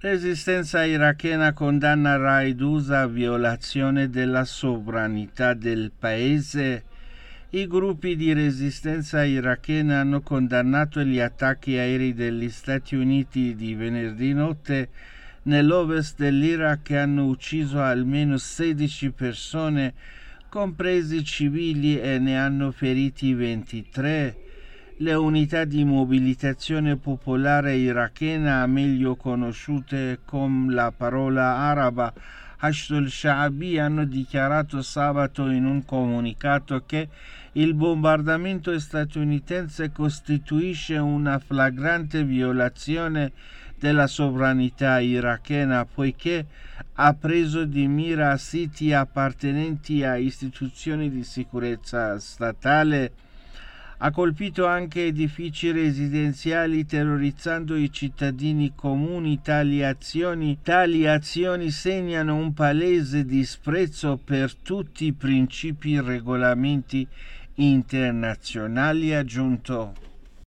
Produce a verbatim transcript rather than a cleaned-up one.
Resistenza irachena condanna Raid-U S A violazione della sovranità del paese. I gruppi di resistenza irachena hanno condannato gli attacchi aerei degli Stati Uniti di venerdì notte nell'ovest dell'Iraq che hanno ucciso almeno sedici persone, compresi civili, e ne hanno feriti ventitré. Le unità di mobilitazione popolare irachena, meglio conosciute con la parola araba Hashd al-Sha'bi, hanno dichiarato sabato in un comunicato che il bombardamento statunitense costituisce una flagrante violazione della sovranità irachena, poiché ha preso di mira siti appartenenti a istituzioni di sicurezza statale. Ha colpito anche edifici residenziali, terrorizzando i cittadini comuni. Tali azioni, tali azioni segnano un palese disprezzo per tutti i principi e regolamenti internazionali, ha aggiunto.